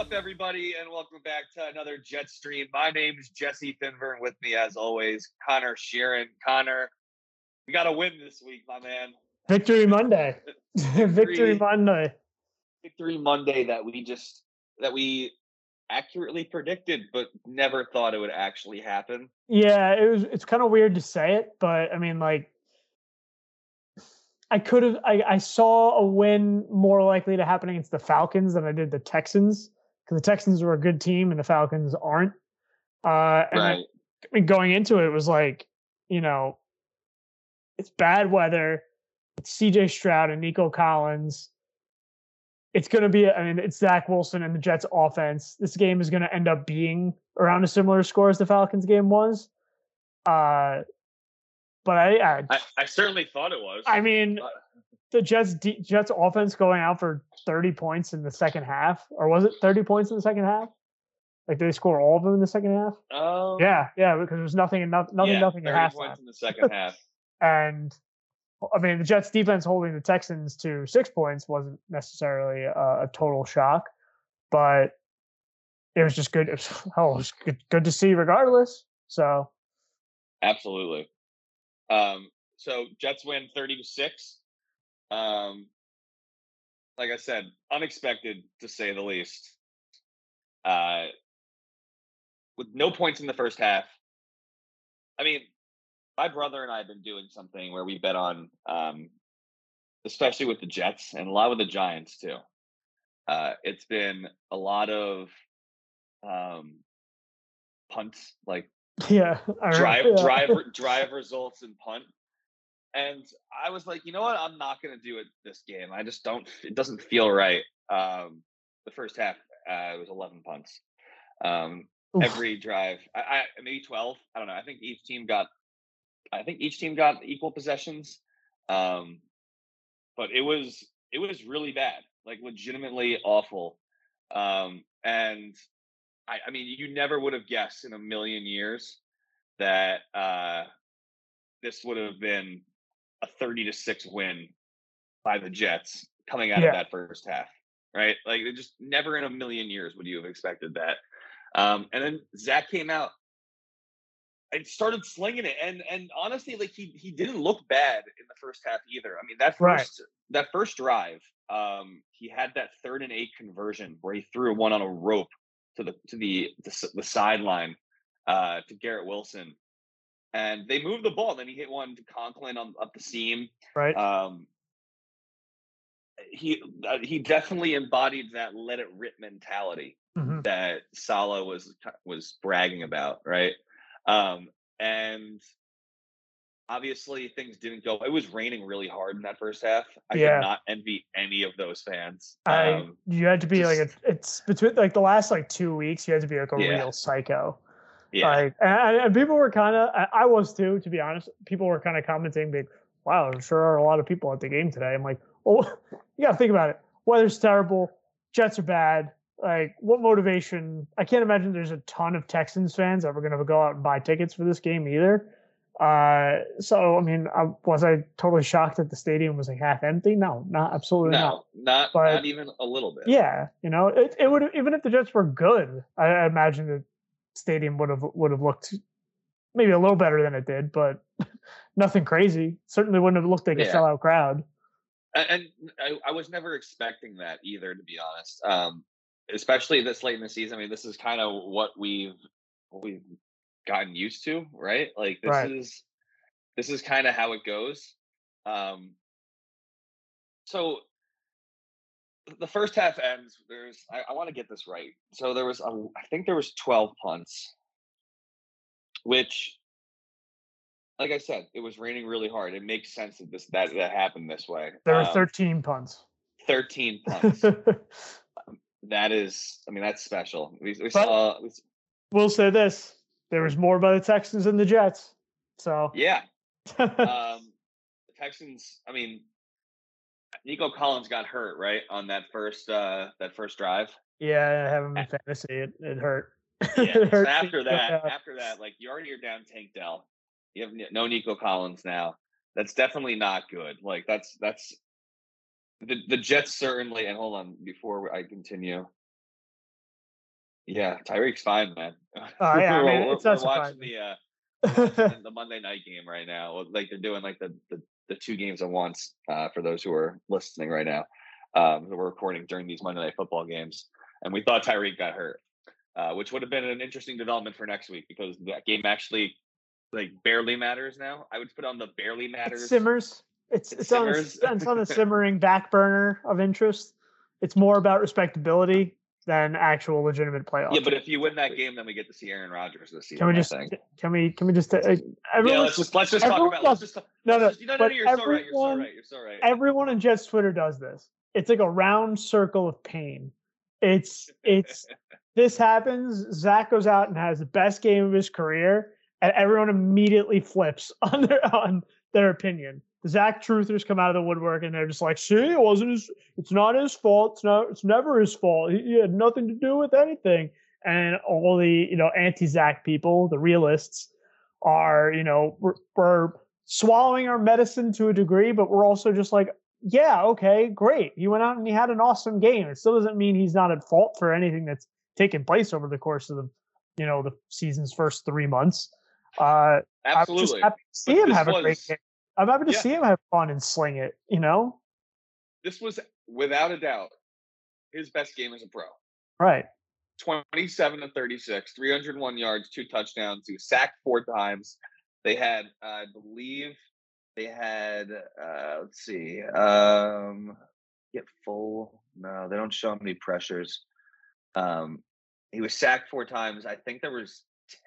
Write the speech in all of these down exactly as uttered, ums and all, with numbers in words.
up, everybody, and welcome back to another Jet Stream. My name is Jesse Finver, and with me, as always, Connor Sheeran. Connor, we got a win this week, my man. Victory Monday. Victory, Victory Monday. Victory Monday that we just that we accurately predicted, but never thought it would actually happen. Yeah, it was. It's kind of weird to say it, but I mean, like, I could have. I, I saw a win more likely to happen against the Falcons than I did the Texans, because the Texans were a good team and the Falcons aren't. Uh, and Right. I, I mean, going into it, it was like, you know, it's bad weather. It's C J Stroud and Nico Collins. It's going to be, I mean, it's Zach Wilson and the Jets offense. This game is going to end up being around a similar score as the Falcons game was. Uh, but I, I, I, I certainly thought it was. I mean, But the Jets Jets offense going out for thirty points in the second half, or was it thirty points in the second half? Like, did they score all of them in the second half? um, Yeah, yeah, because there was nothing and nothing, nothing, yeah, nothing at thirty halftime. points in the second half. And I mean, the Jets defense holding the Texans to six points wasn't necessarily a, a total shock, but it was just good. It was, oh, it was good, good to see regardless. So, Absolutely. Um, so Jets win thirty to six. Um, like I said, unexpected to say the least. Uh, with no points in the first half. I mean, my brother and I have been doing something where we bet on, um, especially with the Jets and a lot with the Giants too. Uh, it's been a lot of um, punts, like yeah, I drive, remember, yeah. drive, drive results and punt. And I was like, you know what? I'm not going to do it this game. I just don't. It doesn't feel right. Um, the first half, uh, it was eleven punts. Um, Oof. every drive, I, I maybe twelve. I don't know. I think each team got. I think each team got equal possessions. Um, but it was it was really bad, like legitimately awful. Um, and I, I mean, you never would have guessed in a million years that uh, this would have been a thirty to six win by the Jets coming out Yeah. of that first half, right? Like, it just never in a million years would you have expected that. Um, and then Zach came out and started slinging it, and and honestly, like he he didn't look bad in the first half either. I mean, that Right. first that first drive, um, he had that third and eight conversion where he threw one on a rope to the to the the, the sideline uh, to Garrett Wilson. And they moved the ball. And then he hit one to Conklin on up the seam. Right. Um, he uh, he definitely embodied that let it rip mentality Mhm. that Saleh was was bragging about, right? Um, and obviously things didn't go. It was raining really hard in that first half. I Yeah. did not envy any of those fans. I Um, you had to be like just- a, it's between like the last like two weeks. You had to be like a Yeah. real psycho. yeah, Like, and, and people were kind of, I, I was too, to be honest. People were kind of commenting, like, wow, there sure are a lot of people at the game today. I'm like, well, you got to think about it. Weather's terrible. Jets are bad. Like, what motivation? I can't imagine there's a ton of Texans fans that were going to go out and buy tickets for this game either. Uh, so, I mean, I, was I totally shocked that the stadium was like half empty? No, not absolutely not. no, not But- not even a little bit. Yeah, you know, it, it would, even if the Jets were good, I, I imagine the stadium would have would have looked maybe a little better than it did, but nothing crazy. Certainly wouldn't have looked like a Yeah. sellout crowd. And, and I, I was never expecting that either, to be honest. Um, especially this late in the season. I mean, this is kind of what we've what we've gotten used to, right? Like this Right. is this is kind of how it goes. Um, so the first half ends. There's I, I want to get this right. So there was a, I think there was twelve punts, which, like I said, it was raining really hard. It makes sense that this that that happened this way. There were Um, thirteen punts. thirteen punts. That is, I mean, that's special. We, we But- saw, we, We'll say this: there was more by the Texans than the Jets. So yeah. Um, the Texans. I mean, Nico Collins got hurt right on that first uh that first drive. yeah, I have him in fantasy. It, it hurt. Yeah. It So hurt after to go that, down. after that, like you already are down Tank Dell. You have n- no Nico Collins now. That's definitely not good. Like that's that's the the Jets certainly. And hold on, before I continue, Yeah, Tyreek's fine, man. Uh, yeah, I we're, mean, we're, it's not we're watching surprising. the uh, we're watching the Monday night game right now. Like they're doing like the the, the two games at once. Uh, for those who are listening right now, um, we're recording during these Monday night football games, and we thought Tyreek got hurt, uh, which would have been an interesting development for next week because that game actually like barely matters now. I would put on the barely It matters. simmers. It's It it's on a, simmers. it's on a simmering back burner of interest. It's more about respectability than actual legitimate playoff. Yeah, but teams. if you win that game, then we get to see Aaron Rodgers this season. Can we I just think. can we can we just uh, Yeah, everyone, let's just let's just talk everyone about let's does- just talk, no, let's no, just, no, no, but no, you're so right. You're so everyone- right. You're so right. everyone on Jets Twitter does this. It's like a round circle of pain. It's it's this happens. Zach goes out and has the best game of his career, and everyone immediately flips on their on their opinion. The Zach truthers come out of the woodwork, and they're just like, "See, it wasn't his. It's not his fault. It's not. It's never his fault. He, he had nothing to do with anything." And all the you know anti-Zach people, the realists, are you know we're, we're swallowing our medicine to a degree, but we're also just like, yeah, okay, great. He went out and he had an awesome game. It still doesn't mean he's not at fault for anything that's taken place over the course of the, you know, the season's first three months. Uh, I'm just Absolutely. happy to see But him this have a great was- game. I'm happy to Yeah. see him have fun and sling it. You know, This was without a doubt his best game as a pro. right? twenty-seven to thirty-six, three hundred one yards, two touchdowns. He was sacked four times. They had, I believe, they had. Uh, let's see. Um, get full. No, they don't show how many pressures. Um, he was sacked four times. I think there was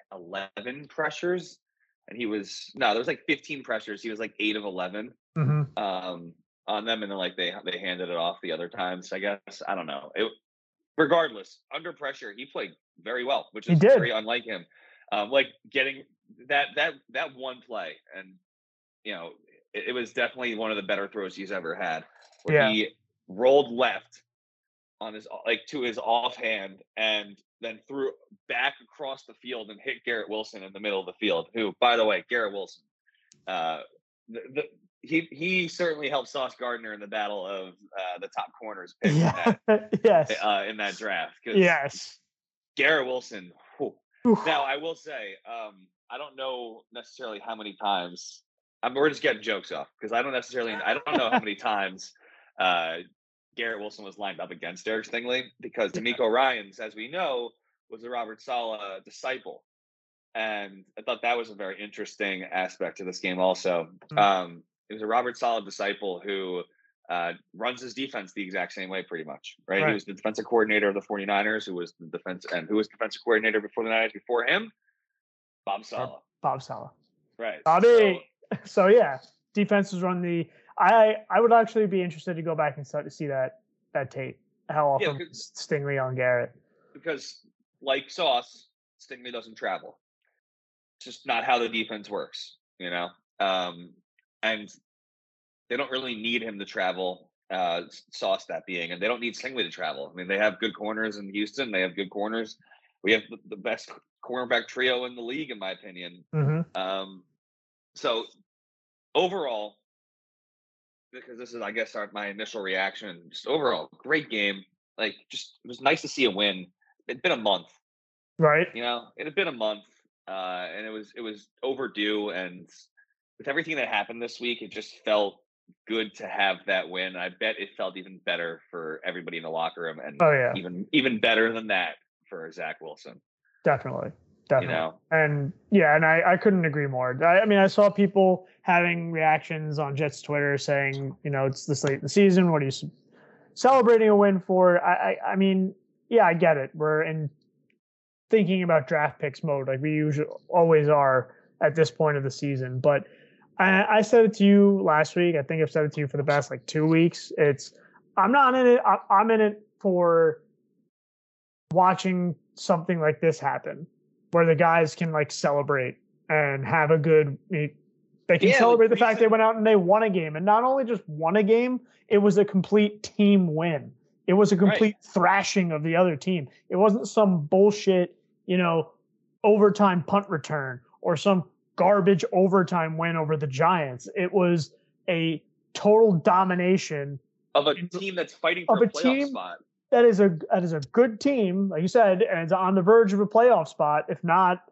eleven pressures, and he was no. There was like fifteen pressures. He was like eight of eleven. Mm-hmm. Um, on them, and then like they they handed it off the other times. I guess I don't know. It, regardless, under pressure, he played very well, which He is did. very unlike him. Um, like getting that that that one play, and you know, it, it was definitely one of the better throws he's ever had, where Yeah. he rolled left on his like to his offhand, and then threw back across the field and hit Garrett Wilson in the middle of the field. Who, by the way, Garrett Wilson. Uh, the, the, he he certainly helped Sauce Gardner in the battle of uh, the top corners pick Yeah. in, that, yes. uh, in that draft. 'Cause Yes. Garrett Wilson. Whew. Oof. Now I will say, um, I don't know necessarily how many times. I'm, we're just getting jokes off because I don't necessarily. I don't know how many times uh, Garrett Wilson was lined up against Derek Stingley because D'Amico Ryans, as we know, was a Robert Saleh disciple. And I thought that was a very interesting aspect to this game also. Mm. Um, it was a Robert Saleh disciple who uh, runs his defense the exact same way pretty much, right? Right. He was the defensive coordinator of the 49ers, who was the defense and who was defensive coordinator before the Niners before him? Bob Saleh. Bob Saleh. Right. Bobby. So, So yeah, defenses run the. I I would actually be interested to go back and start to see that that tape. How Yeah, often 'cause- Stingley on Garrett? because like Sauce, Stingley doesn't travel. It's just not how the defense works, you know? Um, and they don't really need him to travel, uh, Sauce that being, and they don't need Stingley to travel. I mean, they have good corners in Houston. They have good corners. We have the, the best cornerback trio in the league, in my opinion. Mm-hmm. Um, so overall, because this is, I guess, our, my initial reaction, just overall, great game. Like, just it was nice to see a win. It'd been a month, Right. you know, it had been a month, uh, and it was it was overdue. And with everything that happened this week, it just felt good to have that win. I bet it felt even better for everybody in the locker room, and Oh yeah, even even better than that for Zach Wilson. definitely, You definitely. know, And yeah, and I, I couldn't agree more. I, I mean, I saw people having reactions on Jets Twitter saying, you know, it's this late in the season. What are you c- celebrating a win for? I, I, I mean, yeah, I get it. We're in thinking about draft picks mode, like we usually always are at this point of the season. But I, I said it to you last week. I think I've said it to you for the past like two weeks. It's I'm not in it. I, I'm in it for watching something like this happen, where the guys can like celebrate and have a good. They can Yeah, celebrate like the fact recent- they went out and they won a game, and not only just won a game, it was a complete team win. It was a complete thrashing of the other team. It wasn't some bullshit, you know, overtime punt return or some garbage overtime win over the Giants. It was a total domination of a in- team that's fighting of for a a playoff team- spot. that is a that is a good team, like you said, and it's on the verge of a playoff spot. If not,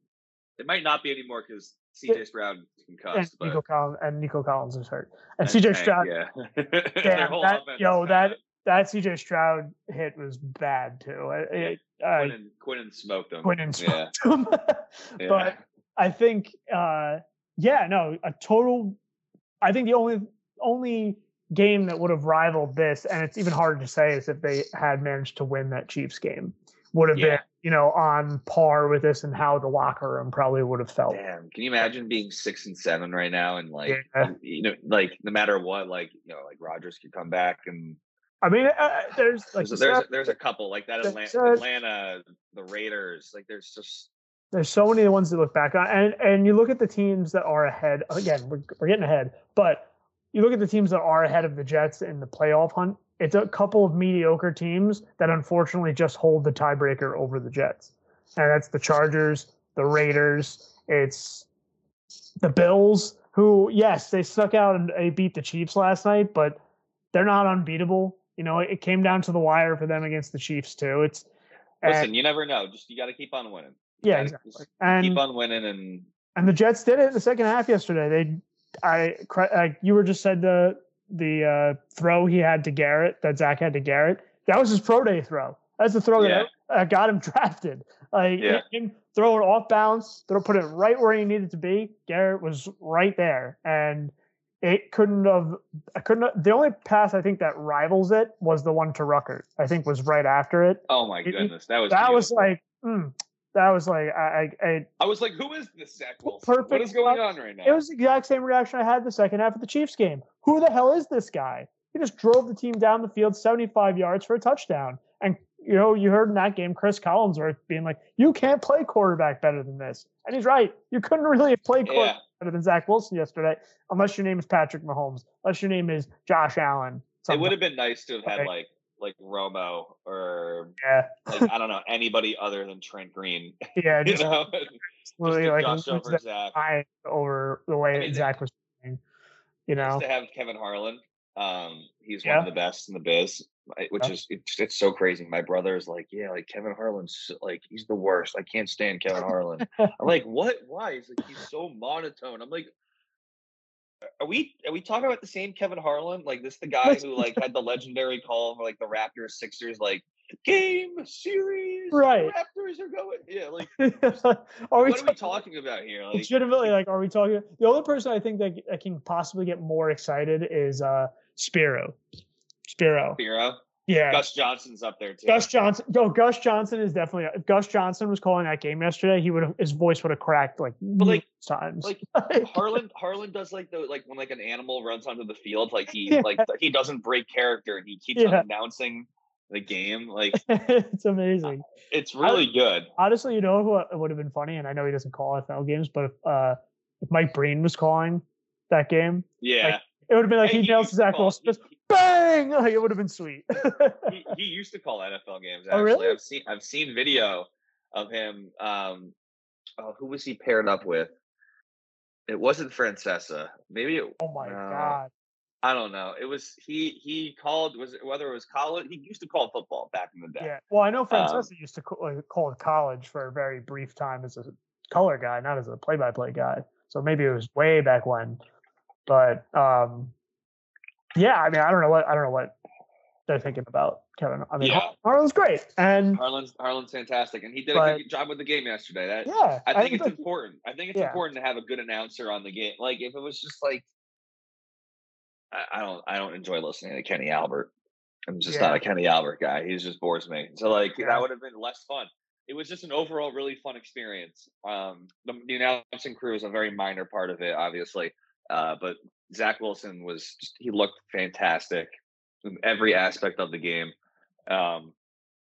it might not be anymore because C J Stroud is and concussed, Nico but Collins and Nico Collins is hurt, and and C J Tank, Stroud. yeah, their Damn, whole that offense yo is that bad. that C J Stroud hit was bad too. It, uh, Quinnen, Quinnen smoked him. Quinnen smoked yeah. him. yeah. But I think, uh, yeah, no, a total. I think the only only game that would have rivaled this, and it's even harder to say, is if they had managed to win that Chiefs game, would have Yeah. been, you know, on par with this, and how the locker room probably would have felt. Damn, can you imagine being six and seven right now, and like, Yeah. you know, like no matter what, like you know, like Rodgers could come back, and I mean, uh, there's like there's you there's, said, there's a couple like that Atlanta, said- Atlanta, the Raiders, like there's just there's so many ones to look back on, and and you look at the teams that are ahead. Again, we're, we're getting ahead, but you look at the teams that are ahead of the Jets in the playoff hunt. It's a couple of mediocre teams that unfortunately just hold the tiebreaker over the Jets, and that's the Chargers, the Raiders. It's the Bills, who, yes, they stuck out and they beat the Chiefs last night, but they're not unbeatable. You know, it came down to the wire for them against the Chiefs too. It's listen, and, you never know. Just you got to keep on winning. You yeah, gotta exactly. just And keep on winning, and and the Jets did it in the second half yesterday. They, I, I you were just said the the uh, throw he had to Garrett, that Zach had to Garrett. That was his pro day throw. That's the throw Yeah. that uh, got him drafted. Like Yeah. him throwing off bounds, throw put it right where he needed to be. Garrett was right there, and it couldn't have. I couldn't. Have, the only pass I think that rivals it was the one to Ruckert. I think was right after it. oh my It- goodness, that was That was beautiful. like. Mm, that was like I, I, I I was like, who is this Zach Wilson? Perfect What is going on right now? It was the exact same reaction I had the second half of the Chiefs game. Who the hell is this guy? He just drove the team down the field seventy-five yards for a touchdown. And, you know, you heard in that game, Chris Collinsworth being like, you can't play quarterback better than this. And he's right. You couldn't really play quarterback yeah. better than Zach Wilson yesterday, unless your name is Patrick Mahomes, unless your name is Josh Allen. It would have been nice to have had like like Romo or yeah, like I don't know anybody other than Trent Green. yeah, you just, know, really, just to like gush lose over that Zach. eye over the way I mean, Zach was playing. You know, Nice to have Kevin Harlan. Um, he's Yeah. one of the best in the biz, I- which Yeah. is it's, it's so crazy. My brother's like, yeah, like Kevin Harlan's so- like he's the worst. I can't stand Kevin Harlan. I'm like, what? Why? He's like, he's so monotone. I'm like, are we are we talking about the same Kevin Harlan? Like this, the guy who like had the legendary call for like the Raptors Sixers like game series. Right. The Raptors are going. Yeah, like are we what are we talking about here? Like, legitimately, like, are we talking? The only person I think that, that can possibly get more excited is uh Spiro. Spiro. Spiro. Yeah. Gus Johnson's up there too. Gus Johnson. No, Gus Johnson is definitely. If Gus Johnson was calling that game yesterday, he would have his voice would have cracked like But, like- times. like Harlan Harlan does like the like when like an animal runs onto the field, like he Yeah. like he doesn't break character and he keeps on Yeah. announcing the game. Like It's amazing. it's really good. Honestly, you know who would have been funny, and I know he doesn't call N F L games, but if uh if Mike Breen was calling that game, Yeah. it would have been like Hey, he he nails used to Zach call- Wilson, just he- bang! Like it would have been sweet. he, he used to call N F L games. Oh, Actually, really? I've seen I've seen video of him. Um, oh, who was he paired up with? It wasn't Francesa. Maybe. It, Oh my no, god. I don't know. It was he. He called. Was it whether it was college? He used to call football back in the day. Yeah. Well, I know Francesa Um, used to call, like, call college for a very brief time as a color guy, not as a play-by-play guy. So maybe it was way back when. But um, yeah, I mean, I don't know what I don't know what they're thinking about Kevin. I mean, Yeah. Har- Harlan's great, and Harlan's Harlan's fantastic, and he did a But- good job with the game yesterday. That yeah, I think it's think- important. I think it's Yeah. important to have a good announcer on the game. Like if it was just like, I, I don't, I don't enjoy listening to Kenny Albert. I'm just Yeah. not a Kenny Albert guy. He just bores me. So like Yeah. that would have been less fun. It was just an overall really fun experience. Um, the, the announcing crew is a very minor part of it, obviously, uh, but Zach Wilson was just, he looked fantastic in every aspect of the game. Um,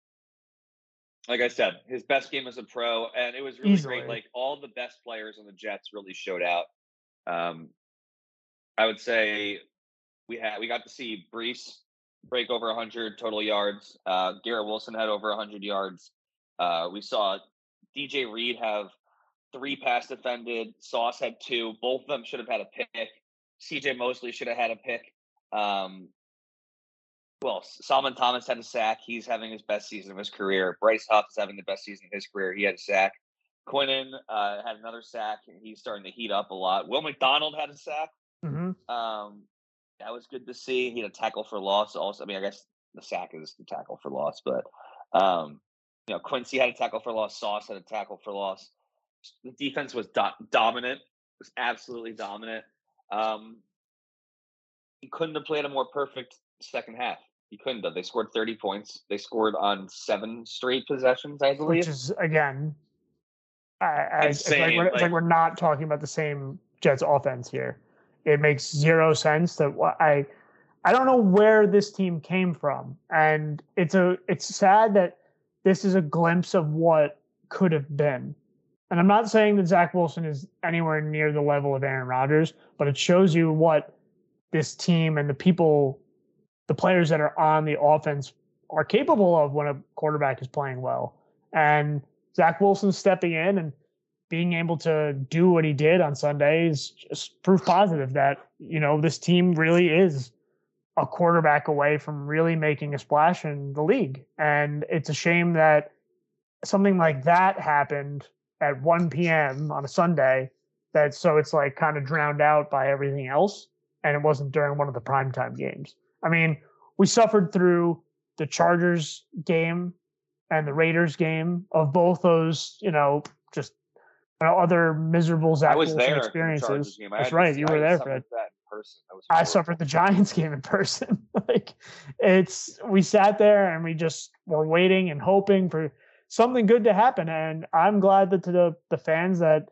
like I said, his best game as a pro, and it was really Easily. great. Like all the best players on the Jets really showed out. Um, I would say we had we got to see Brees break over one hundred total yards. Uh, Garrett Wilson had over one hundred yards. Uh, we saw D J Reed have three pass defended. Sauce had two. Both of them should have had a pick. C J Mosley should have had a pick. Um, Well, Solomon Thomas had a sack. He's having his best season of his career. Bryce Huff is having the best season of his career. He had a sack. Quinnen uh, had another sack, and he's starting to heat up a lot. Will McDonald had a sack. Mm-hmm. Um, that was good to see. He had a tackle for loss. Also, I mean, I guess the sack is the tackle for loss, but um, you know, Quincy had a tackle for loss. Sauce had a tackle for loss. The defense was do- dominant. Was absolutely dominant. Um, he couldn't have played a more perfect second half. He couldn't have. They scored thirty points. They scored on seven straight possessions, I believe. Which is again, I, I, it's like Insane. we're, it's Like, like we're not talking about the same Jets offense here. It makes zero sense that wh- I I don't know where this team came from, and it's a it's sad that this is a glimpse of what could have been. And I'm not saying that Zach Wilson is anywhere near the level of Aaron Rodgers, but it shows you what this team and the people, the players that are on the offense are capable of when a quarterback is playing well. And Zach Wilson stepping in and being able to do what he did on Sunday is just proof positive that, you know, this team really is a quarterback away from really making a splash in the league. And it's a shame that something like that happened at one p.m. on a Sunday, that so it's like kind of drowned out by everything else, and it wasn't during one of the primetime games. I mean, we suffered through the Chargers game and the Raiders game of both those, you know, just you know, other miserable Zach I was Wilson there for the Chargers experiences. game. I That's had right, to, you I were there for suffered it. that in person. That was I horrible. suffered the Giants game in person. Like, it's we sat there and we just were waiting and hoping for something good to happen. And I'm glad that to the the fans that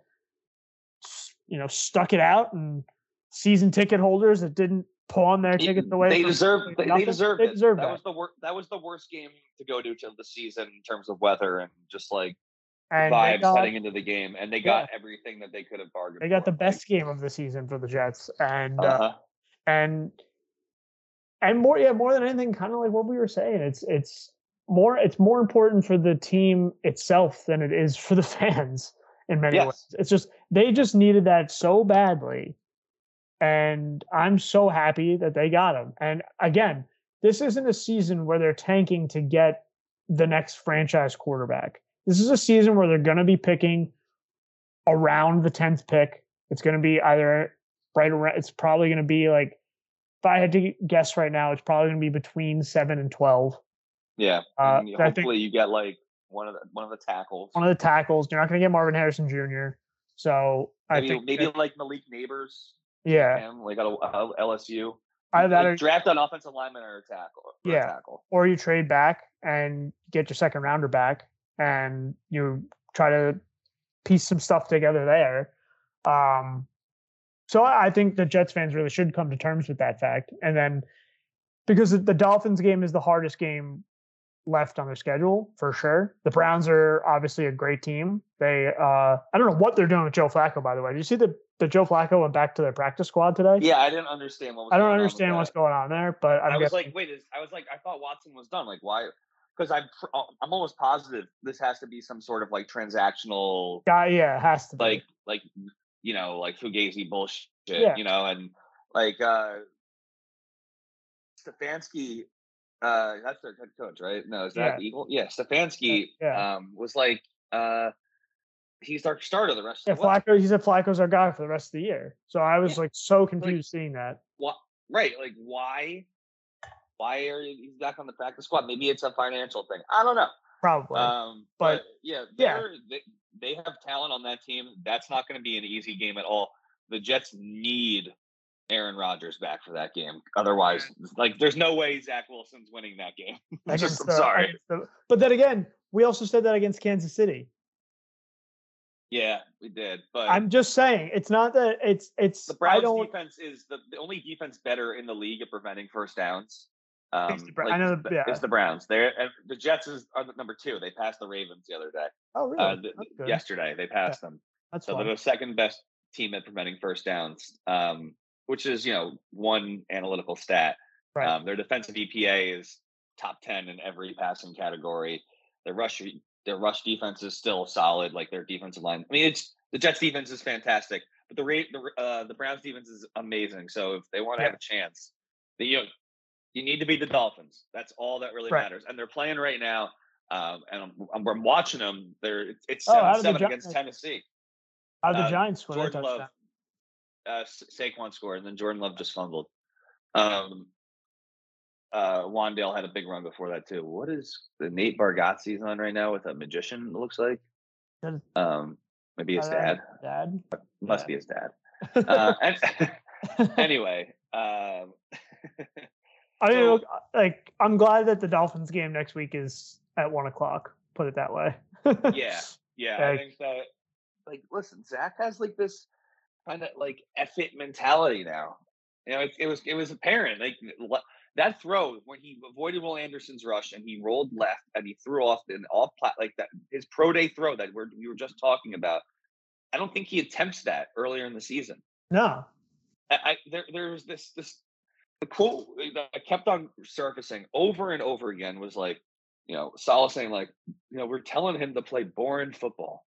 you know stuck it out, and season ticket holders that didn't pawn their tickets away. They for deserved. They, they deserved They it. deserved that that. was the worst. That was the worst game to go to of the season in terms of weather and just like And they vibes got, heading into the game, and they got everything that they could have bargained they got for. the best game of the season for the Jets, and Like, uh-huh. uh, and and more, yeah, more than anything, kind of like what we were saying. It's it's more it's more important for the team itself than it is for the fans in many Yes. ways. It's just they just needed that so badly, and I'm so happy that they got him. And again, this isn't a season where they're tanking to get the next franchise quarterback. This is a season where they're going to be picking around the tenth pick. It's going to be either right around. It's probably going to be like, if I had to guess right now, it's probably going to be between seven and twelve. Yeah, Uh, and I hopefully think you get like one of the one of the tackles. one of the tackles. You're not going to get Marvin Harrison Junior So I maybe think maybe that, like Malik Neighbors. yeah, Him, like at a, L S U. either that like or, draft an offensive lineman or a tackle. Or yeah, a tackle. or you trade back and get your second rounder back, and you try to piece some stuff together there. Um, so I think the Jets fans really should come to terms with that fact, and then because the Dolphins game is the hardest game left on their schedule for sure. The Browns are obviously a great team. They, uh, I don't know what they're doing with Joe Flacco, by the way. Did you see that the Joe Flacco went back to their practice squad today? Yeah, I didn't understand what was I don't going understand on with what's that. going on there, but I'm I was guessing, like, wait, is, I was like, I thought Watson was done. Like, why? Because I'm, I'm almost positive this has to be some sort of like transactional, yeah, yeah, it has to be. like, like, you know, like Fugazi bullshit, Yeah. you know, and like, uh, Stefanski, uh, that's their head coach, right? No, is that Yeah. Eagle? Yeah, Stefanski, Yeah. um, was like, uh, he's our starter the rest Yeah, of the way. Flacco, he said Flacco's our guy for the rest of the year. So I was Yeah. like so confused seeing that. What? Right? Like, why? Why are you, he's back on the practice squad? Maybe it's a financial thing. I don't know. Probably. Um, But- but, yeah, yeah. they're, they they have talent on that team. That's not going to be an easy game at all. The Jets need Aaron Rodgers back for that game. Otherwise, like, there's no way Zach Wilson's winning that game. I'm just, Against I'm the- sorry. against the- but then again, we also said that against Kansas City. Yeah, we did. But I'm just saying, it's not that it's it's. the I Browns don't. defense is the, the only defense better in the league at preventing first downs. Um, It's the Bra- like, I know, the- yeah. It's the Browns. They're and the Jets is are the number two. They passed the Ravens the other day. Oh, really? Uh, th- That's good. yesterday they passed them. That's So fun. they're the second best team at preventing first downs, um, which is, you know, one analytical stat. Right. Um, their defensive E P A is top ten in every passing category. Their rush their rush defense is still solid. Like, their defensive line. I mean, it's the Jets defense is fantastic, but the rate the uh, the Browns defense is amazing. So if they want to Yeah. have a chance, they, you know, You need to beat the Dolphins. That's all that really Right. matters. And they're playing right now. Um, and I'm, I'm, I'm watching them. They're it's, it's Oh, seven how did the seven Gi- against Tennessee. How did the Uh, Giants score that Jordan Love, touchdown? uh, Sa- Saquon scored, and then Jordan Love just fumbled. Um, uh, Wandale had a big run before that too. What is the Nate Bargatze's on right now with a magician? It looks like. That is- Um, maybe his uh, dad. Dad. Must Yeah. be his dad. Uh, and anyway, um, I mean, so- look, like I'm glad that the Dolphins game next week is at one o'clock. Put it that way. yeah, yeah. I Like- think that, like, listen, Zach has like this kind of like F it mentality now. You know, it, it was it was apparent. Like le- that throw when he avoided Will Anderson's rush and he rolled left and he threw off an all plat like that. His pro day throw that we're, we were just talking about. I don't think he attempts that earlier in the season. No. I, I there there was this this the quote that kept on surfacing over and over again was like, you know, Saleh saying like, you know, we're telling him to play boring football.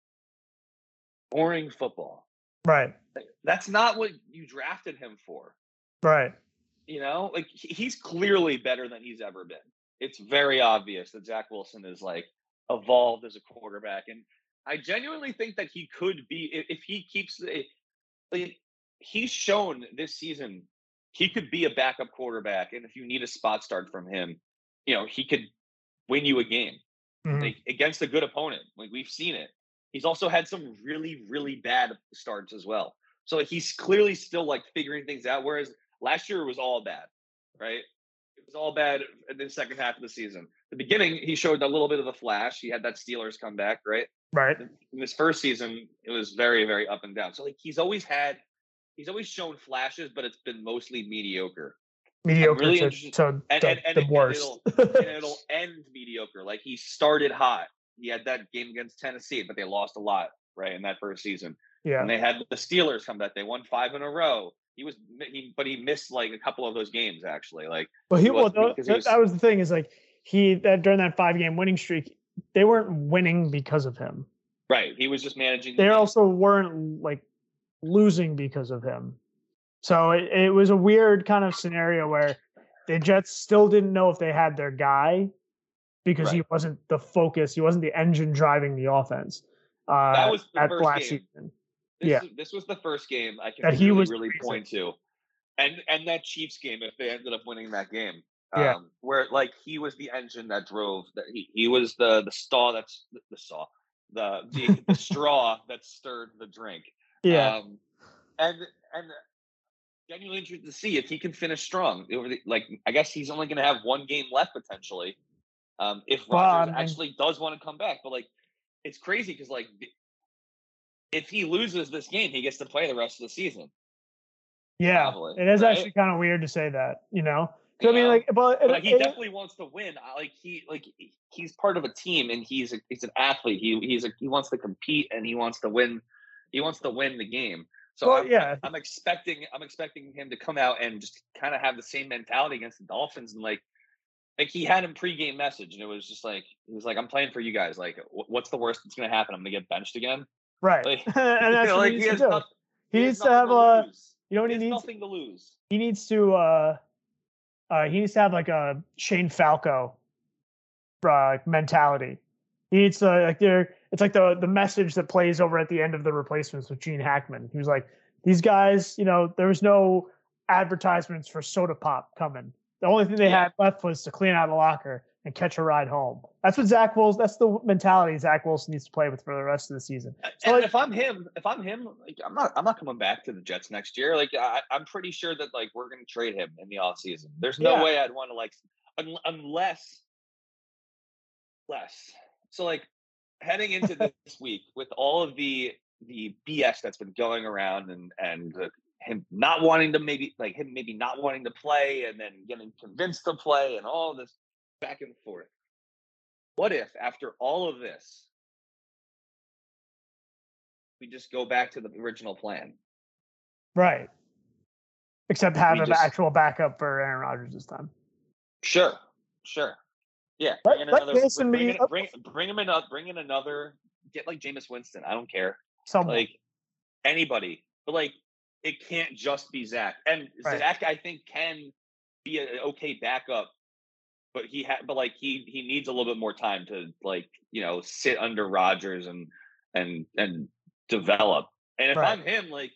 Boring football. Right. That's not what you drafted him for. Right. You know, like he- he's clearly better than he's ever been. It's very obvious that Zach Wilson is like evolved as a quarterback, and I genuinely think that he could be if, if he keeps the. Like, he's shown this season he could be a backup quarterback, and if you need a spot start from him, you know he could win you a game Mhm. like against a good opponent. Like we've seen it. He's also had some really, really bad starts as well. So like, he's clearly still like figuring things out. Whereas last year it was all bad, right? It was all bad in the second half of the season. The beginning, he showed a little bit of the flash. He had that Steelers comeback, right? Right. In this first season, it was very, very up and down. So like he's always had, he's always shown flashes, but it's been mostly mediocre. Mediocre really to, interested- to And, the, and, and, the it- worst. And it'll, and it'll end mediocre. Like he started hot. He had that game against Tennessee, but they lost a lot, right, in that first season. yeah. And they had the Steelers come back. They won five in a row. He was, he, but he missed like a couple of those games actually. Like Well, he, he well, was- tho- because he was- that was the thing is like he that during that five game winning streak, they weren't winning because of him. right, he was just managing. The They game. also weren't like losing because of him. So it, it was a weird kind of scenario where the Jets still didn't know if they had their guy because he Right. wasn't the focus, he wasn't the engine driving the offense. Uh, That was the at first last game. season. This, yeah. this was the first game I can That he really, was really the point to, and and that Chiefs game if they ended up winning that game, Yeah. um, where like he was the engine that drove that he, he was the the straw that's the saw the the, the straw that stirred the drink. Yeah. Um, and and genuinely interested to see if he can finish strong. Over the, like I guess he's only going to have one game left potentially, um, if Well, Rodgers I mean- actually does want to come back. But like, it's crazy because like, if he loses this game, he gets to play the rest of the season. yeah. probably, It is right? actually kind of weird to say that, you know? 'Cause You I mean, know? like, but, But it- like, he it- definitely wants to win. I- Like he like he- he's part of a team and he's a, he's an athlete. He he's a, he wants to compete and he wants to win. He wants to win the game. So Well, I'm, yeah. I'm expecting I'm expecting him to come out and just kind of have the same mentality against the Dolphins and like like he had him pregame message and it was just like he was like I'm playing for you guys. Like wh- what's the worst that's gonna happen? I'm gonna get benched again. right. Like, and that's what like he he needs has, to do. noth- He has needs to nothing have a, lose. you know what He he has needs? nothing to lose. He needs to, uh, uh, he needs to have like a Shane Falco uh, mentality. He needs to like there. It's like the the message that plays over at the end of The Replacements with Gene Hackman. He was like, "These guys, you know, there was no advertisements for soda pop coming. The only thing they Yeah. had left was to clean out the locker and catch a ride home." That's what Zach Wilson. That's the mentality Zach Wilson needs to play with for the rest of the season. So, and like- if I'm him, if I'm him, like, I'm not. I'm not coming back to the Jets next year. Like I, I'm pretty sure that like we're going to trade him in the offseason. There's no Yeah. way I'd want to like un, unless less. So like heading into this week with all of the the B S that's been going around and and uh, him not wanting to maybe like him maybe not wanting to play and then getting convinced to play and all this back and forth. What if after all of this we just go back to the original plan? right. Except have We an just- actual backup for Aaron Rodgers this time. Sure, sure. Yeah, Let- bring in let another. Jason Bring, be- in, bring, bring him in. uh, Bring in another. Get like Jameis Winston. I don't care. Someone. Like anybody, but like it can't just be Zach. And Right. Zach, I think can be an okay backup, but he had, but like he he needs a little bit more time to like you know sit under Rodgers and and and develop. And if Right. I'm him, like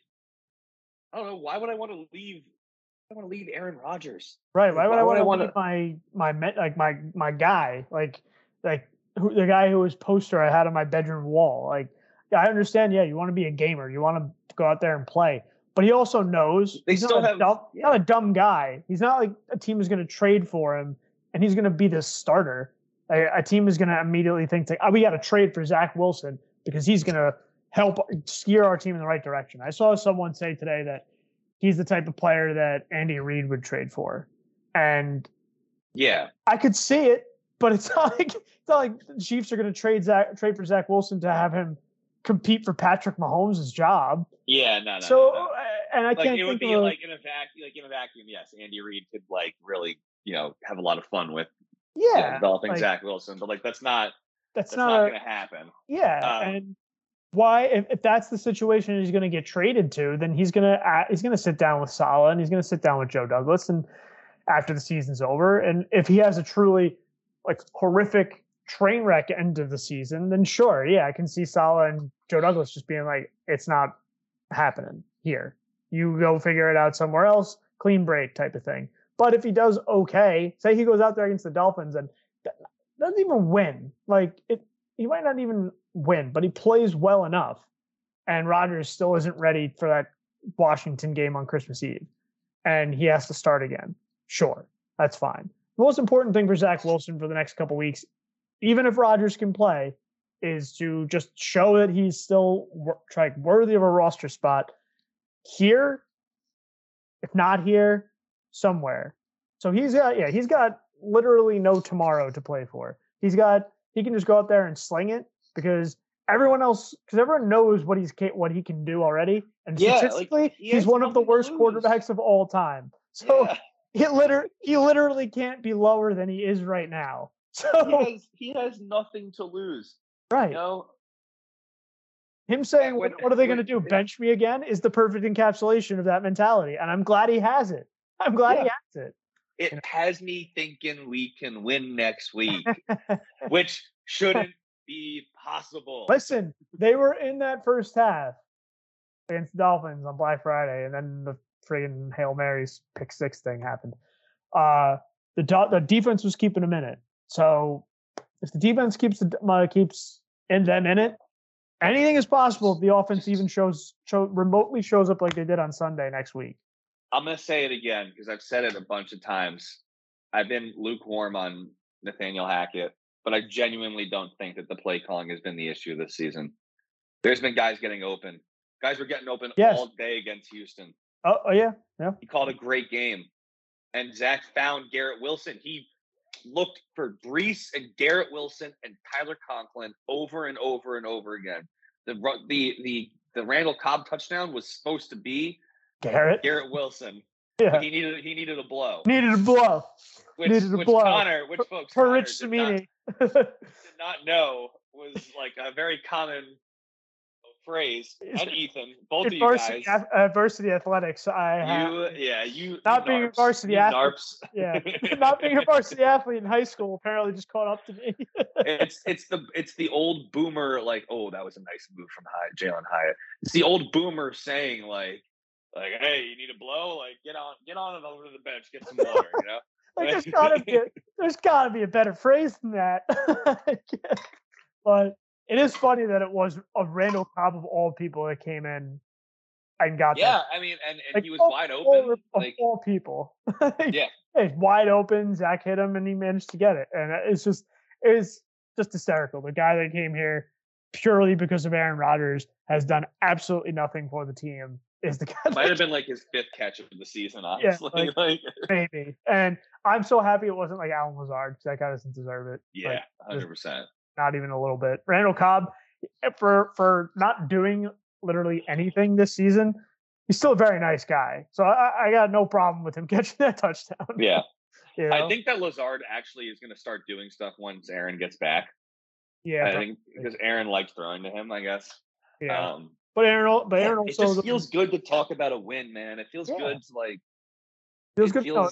I don't know, why would I want to leave? I want to leave Aaron Rodgers. Right. Like, Why would why I would want I to want leave to? my my met like my my guy like like who, the guy who was poster I had on my bedroom wall? Like, yeah, I understand. Yeah, you want to be a gamer, you want to go out there and play, but he also knows They he's not still a have, dumb, yeah, not a dumb guy. He's not like a team is going to trade for him and he's going to be the starter. A, a team is going to immediately think, like, oh, we got to trade for Zach Wilson because he's going to help steer our team in the right direction. I saw someone say today that he's the type of player that Andy Reid would trade for. And yeah, I could see it, but it's not like it's not like the Chiefs are going to trade Zach, trade for Zach Wilson to have him compete for Patrick Mahomes' job. yeah, no, no, So, no, no. and I Like can't it would think be of a, like in a vacuum, like in a vacuum. Yes, Andy Reid could like really, you know, have a lot of fun with you know, yeah, developing like, Zach Wilson, but like that's not that's, that's not, not a going to happen. yeah, Um, and why if, if that's the situation he's going to get traded to, then he's going to he's going to sit down with Saleh and he's going to sit down with Joe Douglas and after the season's over, and if he has a truly like horrific train wreck end of the season, then sure, yeah, I can see Saleh and Joe Douglas just being like, it's not happening here. You go figure it out somewhere else, clean break type of thing. But if he does okay, say he goes out there against the Dolphins and doesn't even win, like it, he might not even win, but he plays well enough, and Rodgers still isn't ready for that Washington game on Christmas Eve, and he has to start again. Sure, that's fine. The most important thing for Zach Wilson for the next couple weeks, even if Rodgers can play, is to just show that he's still like worthy of a roster spot here, if not here, somewhere. So he's got, yeah, he's got literally no tomorrow to play for. He's got, he can just go out there and sling it because everyone else, because everyone knows what he's what he can do already, and yeah, statistically, like, he he's one of the worst quarterbacks of all time. So. Yeah. He literally, he literally can't be lower than he is right now. So he has, he has nothing to lose. Right. You know? Him saying, when, what, what are they going to do? it, Bench me again? Is the perfect encapsulation of that mentality. And I'm glad he has it. I'm glad yeah. he has it. It you know? has me thinking we can win next week, which shouldn't be possible. Listen, they were in that first half against the Dolphins on Black Friday, and then the friggin' Hail Mary's pick six thing happened. Uh, the do- the defense was keeping them in it. So if the defense keeps the, uh, keeps in them in it, anything is possible if the offense even shows show, remotely shows up like they did on Sunday next week. I'm going to say it again because I've said it a bunch of times. I've been lukewarm on Nathaniel Hackett, but I genuinely don't think that the play calling has been the issue this season. There's been guys getting open. Guys were getting open yes. all day against Houston. Oh, oh, yeah. Yeah. He called a great game. And Zach found Garrett Wilson. He looked for Breece and Garrett Wilson and Tyler Conklin over and over and over again. The the the the Randall Cobb touchdown was supposed to be Garrett Garrett Wilson. Yeah. But he needed he needed a blow. Needed a blow. Which, needed a which blow. Connor, which folks for Connor Rich did Cimini not, did not know was like a very common phrase. And Ethan, both of you varsity, guys. Uh, varsity athletics. I you, have, yeah, you. Not you being narps, a varsity you athlete. Narps. Yeah, not being a varsity athlete in high school apparently just caught up to me. it's it's the it's the old boomer like, oh, that was a nice move from Hyatt, Jalen Hyatt. It's the old boomer saying like, like, hey, you need a blow? Like, get on, get on and over to the bench, get some water, you know. Like, there's gotta be a, there's gotta be a better phrase than that. But it is funny that it was a Randall Cobb of all people that came in and got yeah, that. I mean, and, and like, he was all, wide open. All, like of all people. Yeah. It's wide open. Zach hit him and he managed to get it. And it's just it's just hysterical. The guy that came here purely because of Aaron Rodgers has done absolutely nothing for the team. Is the guy might have been like his fifth catch of the season, honestly. Yeah, like, like, maybe. And I'm so happy it wasn't like Alan Lazard because that guy doesn't deserve it. Yeah, like, one hundred percent. Not even a little bit. Randall Cobb, for for not doing literally anything this season, he's still a very nice guy. So I, I got no problem with him catching that touchdown. Yeah. You know? I think that Lazard actually is going to start doing stuff once Aaron gets back. Yeah. I think because Aaron likes throwing to him, I guess. Yeah. Um, But Aaron, but Aaron it also just feels good to talk about a win, man. It feels yeah. good to like. Feels it good. Feels,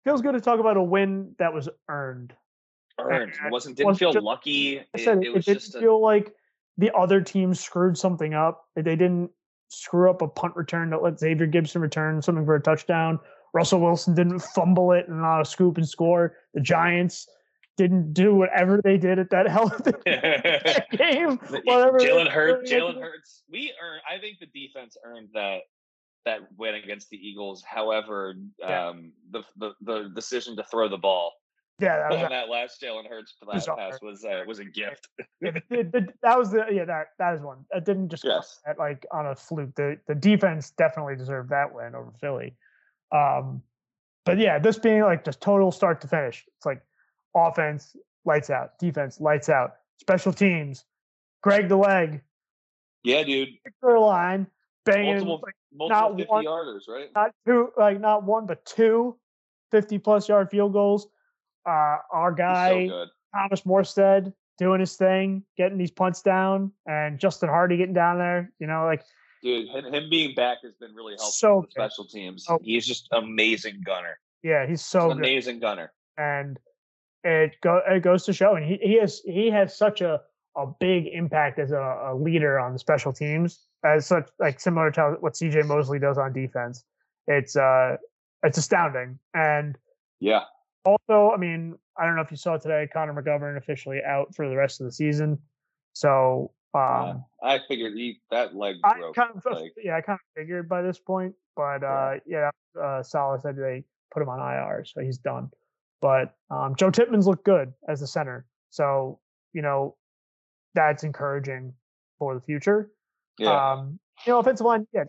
feels good to talk about a win that was earned. Earned. It wasn't didn't wasn't feel just, lucky. I said It, it, it it was didn't just a feel like the other team screwed something up. They didn't screw up a punt return that let Xavier Gibson return something for a touchdown. Russell Wilson didn't fumble it and not a scoop and score. The Giants didn't do whatever they did at that hell of that game. Whatever. Jalen Hurts. Jalen Hurts. We earned. I think the defense earned that that win against the Eagles. However, Yeah. um, the, the the decision to throw the ball. Yeah, that was on that last Jalen Hurts pass bizarre. was uh, was a gift. it, it, it, that was the yeah that that is one. It didn't just yes. at, like on a fluke. The the defense definitely deserved that win over Philly. Um, but yeah, this being like just total start to finish. It's like offense lights out, defense lights out, special teams. Greg the leg. Yeah, dude. Their line banging multiple, like, multiple not fifty one, yarders, right? Not two, like not one, but two fifty plus yard field goals. Uh, our guy so Thomas Morstead doing his thing, getting these punts down, and Justin Hardy getting down there. You know, like dude, him, him being back has been really helpful so for the special teams. Oh, he's just amazing gunner. Yeah, he's so he's amazing good. gunner, and it go it goes to show. And he he has he has such a a big impact as a, a leader on the special teams, as such like similar to what C J Mosley does on defense. It's uh it's astounding. And yeah. Also, I mean, I don't know if you saw today, Connor McGovern officially out for the rest of the season. So um, uh, I figured he that leg I broke. Kind of, like. Yeah, I kind of figured by this point, but uh, yeah, yeah uh, Salah said they put him on I R, so he's done. But um, Joe Tippmann's looked good as the center, so you know that's encouraging for the future. Yeah. Um, you know, offensive line, yeah,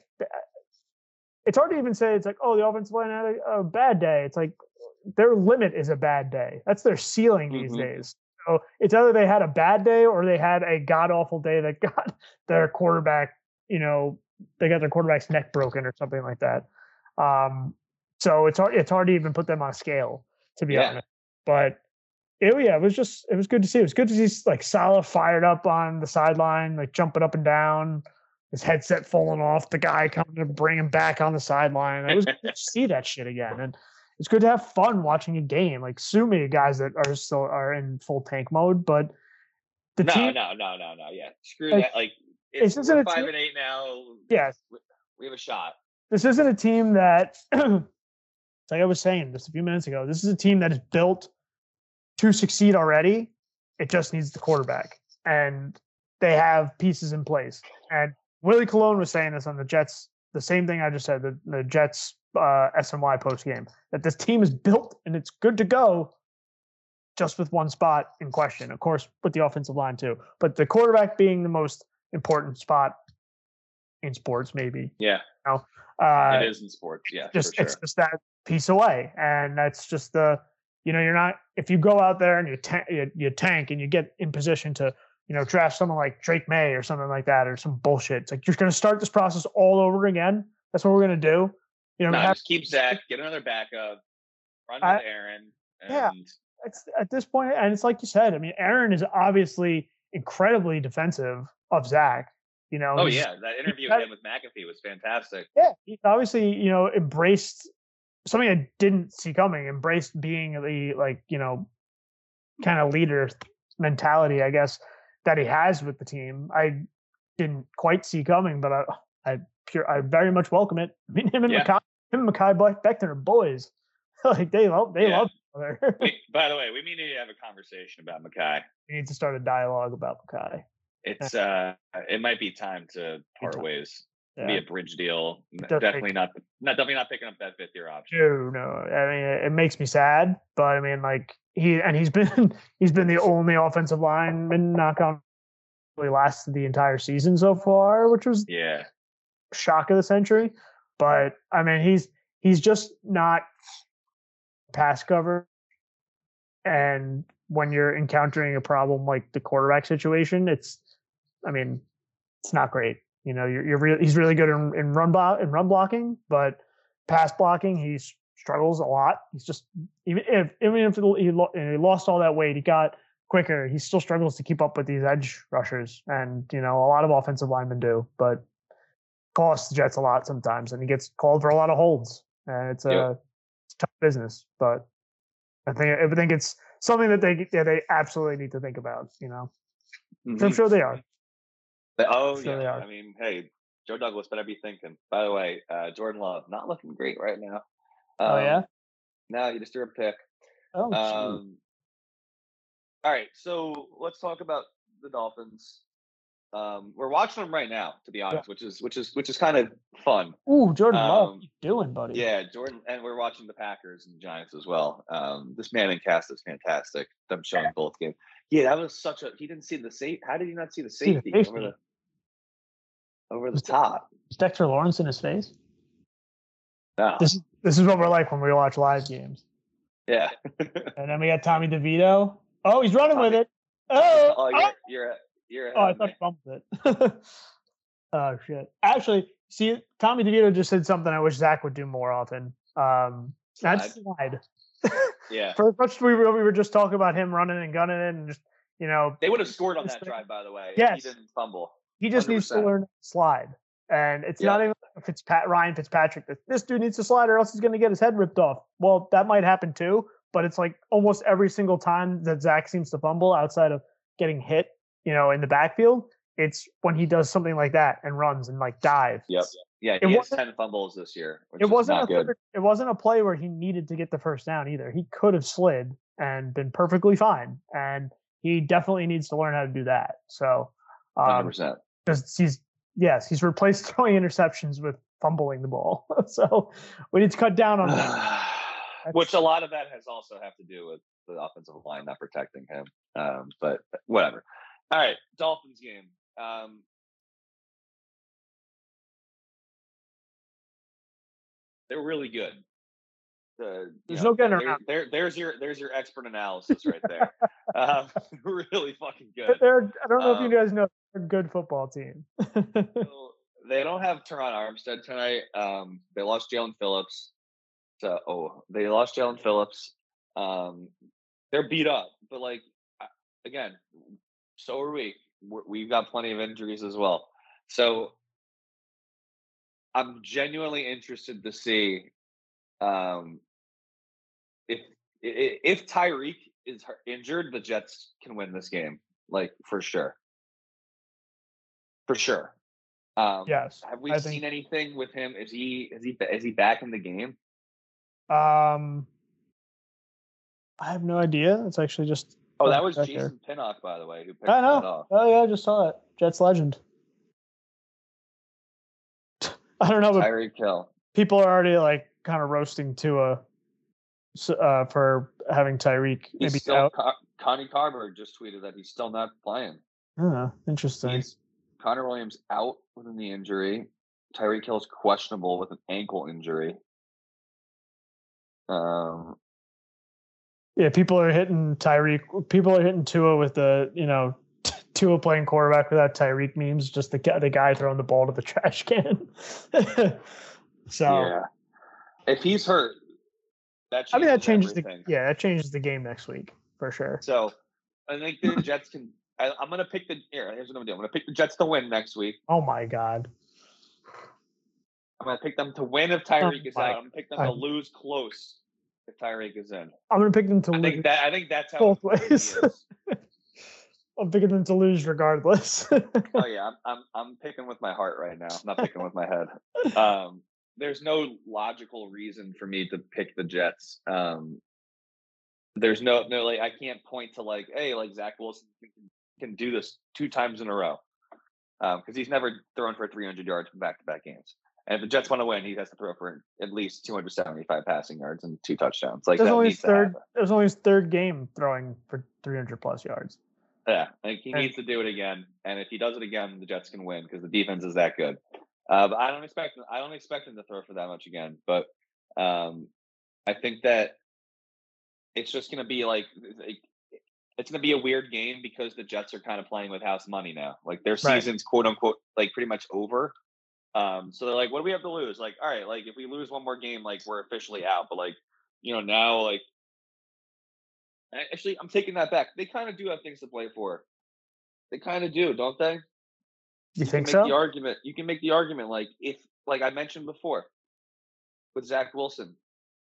it's hard to even say it's like, oh, the offensive line had a, a bad day. It's like their limit is a bad day. That's their ceiling these mm-hmm. days. So it's either they had a bad day or they had a god awful day that got their quarterback, you know, they got their quarterback's neck broken or something like that. Um, so it's hard, it's hard to even put them on a scale, to be yeah. honest. But it, yeah, it was just, it was good to see. It was good to see like Salah fired up on the sideline, like jumping up and down, his headset falling off, the guy coming to bring him back on the sideline. It was good to see that shit again. And it's good to have fun watching a game. Like, sue me, guys that are still are in full tank mode, but the no, team, no, no, no, no. Yeah, screw like, that. Like, it's, it's we're five team, and eight now. Yes, we have a shot. This isn't a team that, like I was saying just a few minutes ago, this is a team that is built to succeed already. It just needs the quarterback, and they have pieces in place. And Willie Colon was saying this on the Jets. The same thing I just said. The, the Jets. Uh, S N Y post game that this team is built and it's good to go, just with one spot in question. Of course, with the offensive line too, but the quarterback being the most important spot in sports, maybe. Yeah, you know? uh, it is in sports. Yeah, just for sure. It's just that piece away, and that's just the you know you're not if you go out there and you, ta- you you tank and you get in position to you know draft someone like Drake May or something like that or some bullshit. It's like you're going to start this process all over again. That's what we're going to do. You know, no, have, just keep Zach, get another backup, run with I, Aaron. And... Yeah, it's at this point, and it's like you said. I mean, Aaron is obviously incredibly defensive of Zach. You know. Oh yeah, that interview with him with McAfee was fantastic. Yeah, he's obviously you know embraced something I didn't see coming. Embraced being the like you know kind of leader mentality, I guess, that he has with the team. I didn't quite see coming, but I. I pure, I very much welcome it. I mean, him and yeah. Makai, him and Makai Becton are boys. Like they love, they yeah. love each other. Wait, by the way, we need to have a conversation about Makai. We need to start a dialogue about Makai. It's uh, it might be time to part ways. Yeah. Be a bridge deal. Definitely not, not, definitely not picking up that fifth year option. No, no. I mean, it, it makes me sad, but I mean, like he and he's been he's been the only offensive lineman knock on really lasted the entire season so far, which was yeah. shock of the century. But I mean he's he's just not pass cover, and when you're encountering a problem like the quarterback situation, it's I mean it's not great. You know, you're, you're re- he's really good in, in run block in run blocking, but pass blocking he struggles a lot. He's just even if even if he, lo- he lost all that weight, he got quicker, he still struggles to keep up with these edge rushers, and you know a lot of offensive linemen do, but costs the Jets a lot sometimes, and he gets called for a lot of holds. And it's a yep. it's tough business, but I think I think it's something that they yeah, they absolutely need to think about. You know, mm-hmm. I'm sure they are. But, oh sure yeah, I mean, hey, Joe Douglas better be thinking. By the way, uh, Jordan Love not looking great right now. Um, oh yeah. No, you just threw a pick. Oh. Um, all right, so let's talk about the Dolphins. Um, we're watching them right now, to be honest, yeah. which is which is which is kind of fun. Ooh, Jordan um, Love, what you doing, buddy? Yeah, Jordan, and we're watching the Packers and the Giants as well. Um, this Manning cast is fantastic. Them showing both games. Yeah, that was such a. He didn't see the safe. How did he not see the safety, see the safety. over the over the was top? Is Dexter Lawrence in his face? No. This this is what we're like when we watch live games. Yeah. And then we got Tommy DeVito. Oh, he's running Tommy. with it. Oh, oh, you're oh. you're you're. Oh, I thought he bumped it. Oh shit! Actually, see, Tommy DeVito just said something I wish Zach would do more often. Um, slide. That's slide. Yeah. For much we were, we were just talking about him running and gunning it, and just you know they would have scored on that thing. drive. By the way, yes. He didn't fumble. He just one hundred percent needs to learn to slide, and it's yeah. not even Fitzpat Ryan Fitzpatrick. This dude needs to slide, or else he's going to get his head ripped off. Well, that might happen too, but it's like almost every single time that Zach seems to fumble, outside of getting hit, you know, in the backfield. It's when he does something like that and runs and like dives. Yep. Yeah, he it has ten fumbles this year. Which it wasn't is not a good. It wasn't a play where he needed to get the first down either. He could have slid and been perfectly fine. And he definitely needs to learn how to do that. So, um, one hundred percent. Because he's yes, he's replaced throwing interceptions with fumbling the ball. So we need to cut down on that. Which a lot of that has also have to do with the offensive line not protecting him. Um, but whatever. All right, Dolphins game. Um, they're really good. The, there's know, no getting there, around. There, there's your there's your expert analysis right there. um, really fucking good. They're, I don't know um, if you guys know, they're a good football team. So they don't have Teron Armstead tonight. Um, they lost Jalen Phillips. So oh, they lost Jalen Phillips. Um, they're beat up, but like again, so are we. We're, we've got plenty of injuries as well. So I'm genuinely interested to see um, if if Tyreek is injured, the Jets can win this game, like for sure, for sure. Um, yes. Have we I seen think... anything with him? Is he is he is he back in the game? Um, I have no idea. It's actually just. Oh, that was Jason there. Pinnock, by the way, who picked I know. that off. Oh yeah, I just saw it. Jets legend. I don't know, but Tyreek Hill. People are already like kind of roasting Tua uh, for having Tyreek maybe still, out. Con- Connie Carver just tweeted that he's still not playing. Oh, interesting. He's, Connor Williams out with a knee injury. Tyreek Hill's questionable with an ankle injury. Um. Yeah, people are hitting Tyreek. People are hitting Tua with the, you know, Tua playing quarterback without Tyreek memes. Just the the guy throwing the ball to the trash can. So, yeah, if he's hurt, that changes I mean that changes everything. the yeah that changes the game next week for sure. So, I think the Jets can. I, I'm gonna pick the here. Here's what I'm gonna do. I'm gonna pick the Jets to win next week. Oh my god. I'm gonna pick them to win if Tyreek oh is out. I'm gonna pick them to lose close if Tyreek is in. I'm gonna pick them to I lose. Think that, I think that's how both ways. I'm picking them to lose regardless. Oh yeah, I'm, I'm I'm picking with my heart right now. I'm not picking with my head. Um, there's no logical reason for me to pick the Jets. Um, there's no no like I can't point to like, hey, like Zach Wilson can, can do this two times in a row because um, he's never thrown for three hundred yards from back-to-back games. And if the Jets want to win, he has to throw for at least two hundred seventy-five passing yards and two touchdowns. Like it was that only needs his third. To it was only his third game throwing for three hundred plus yards. Yeah, like he and, needs to do it again. And if he does it again, the Jets can win because the defense is that good. Uh, but I don't expect I don't expect him to throw for that much again. But um, I think that it's just going to be like it's going to be a weird game because the Jets are kind of playing with house money now. Like their season's right. quote unquote like pretty much over. Um, so they're like, what do we have to lose? Like, all right, like if we lose one more game, like we're officially out. But like, you know, now like actually, I'm taking that back. They kind of do have things to play for. They kind of do, don't they? You, you think can make so? The argument. You can make the argument, like if, like I mentioned before, with Zach Wilson.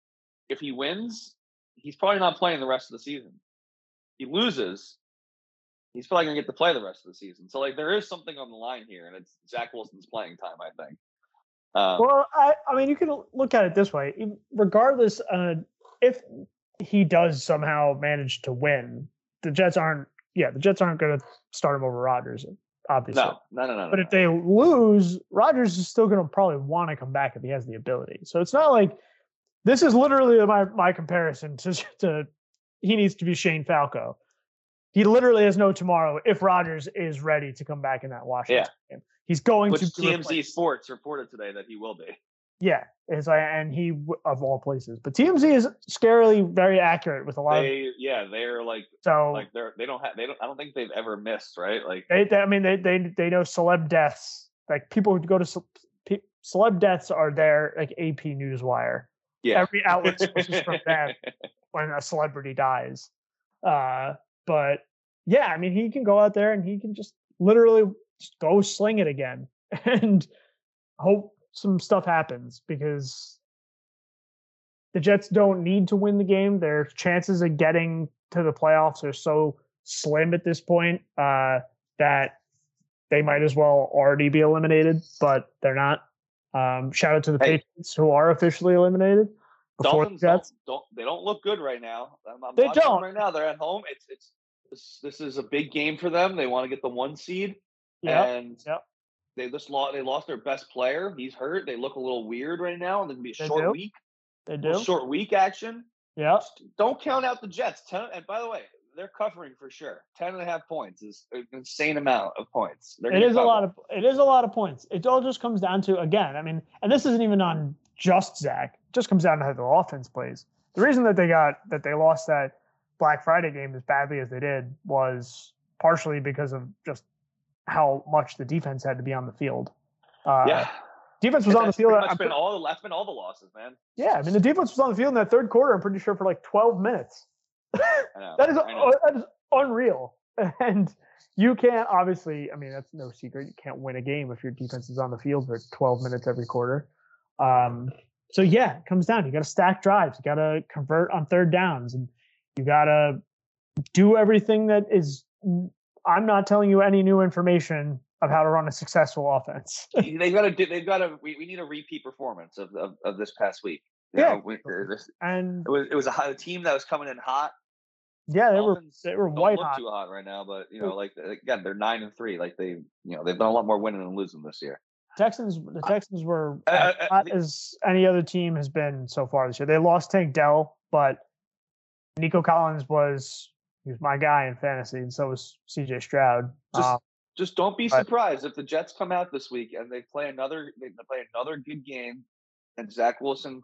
if he wins, he's probably not playing the rest of the season. He loses, he's probably going to get to play the rest of the season. So, like, there is something on the line here, and it's Zach Wilson's playing time, I think. Um, well, I, I mean, you can look at it this way. Regardless, uh, if he does somehow manage to win, the Jets aren't, yeah, the Jets aren't going to start him over Rodgers, obviously. No, no, no, no. But no, if they lose, Rodgers is still going to probably want to come back if he has the ability. So it's not like this is literally my my comparison to to he needs to be Shane Falco. He literally has no tomorrow if Rodgers is ready to come back in that Washington yeah. game. He's going Which to T M Z Sports reported today that he will be. Yeah, it's like, and he of all places. But T M Z is scarily very accurate with a lot they, of. Yeah, they're like so like they're they don't have they don't I don't think they've ever missed, right? Like they, they I mean they they they know celeb deaths. Like people who go to celeb deaths are there like A P Newswire. Yeah, every outlet sources from them when a celebrity dies. Uh, but yeah, I mean he can go out there and he can just literally just go sling it again and hope some stuff happens because the Jets don't need to win the game. Their chances of getting to the playoffs are so slim at this point uh, that they might as well already be eliminated, but they're not. Um, shout out to the hey, Patriots who are officially eliminated before Dolphins the Jets. Don't, don't they don't look good right now. I'm, I'm they don't right now. They're at home. It's it's this, this is a big game for them. They want to get the one seed. Yep. And yep. they just lost. They lost their best player. He's hurt. They look a little weird right now. And there's gonna be a they short do. week. They do short week action. Yeah. Don't count out the Jets. Ten, and by the way, they're covering for sure. Ten and a half points is an insane amount of points. They're it is cover. a lot of. It is a lot of points. It all just comes down to again. I mean, and this isn't even on just Zach. It just comes down to how the offense plays. The reason that they got that they lost that Black Friday game as badly as they did was partially because of just how much the defense had to be on the field. Uh, yeah, defense was on the field. That's been all. That's been all the losses, man. Yeah, I mean the defense was on the field in that third quarter. I'm pretty sure for like twelve minutes. I know, that is I know. that is unreal, and you can't obviously. I mean that's no secret. You can't win a game if your defense is on the field for twelve minutes every quarter. Um, so yeah, it comes down. You got to stack drives. You got to convert on third downs, and you got to do everything that is. I'm not telling you any new information of how to run a successful offense. They've got to do. They've got to. We, we need a repeat performance of of, of this past week. You yeah, know, we, this, and it was it was a, a team that was coming in hot. Yeah, they were they were don't white look hot. too hot right now, but you know, like again, they're nine and three. Like they, you know, they've done a lot more winning than losing this year. Texans, the Texans were uh, as uh, hot the, as any other team has been so far this year. They lost Tank Dell, but Nico Collins was he was my guy in fantasy, and so was C J Stroud. Just, um, just don't be but, surprised if the Jets come out this week and they play another they play another good game, and Zach Wilson.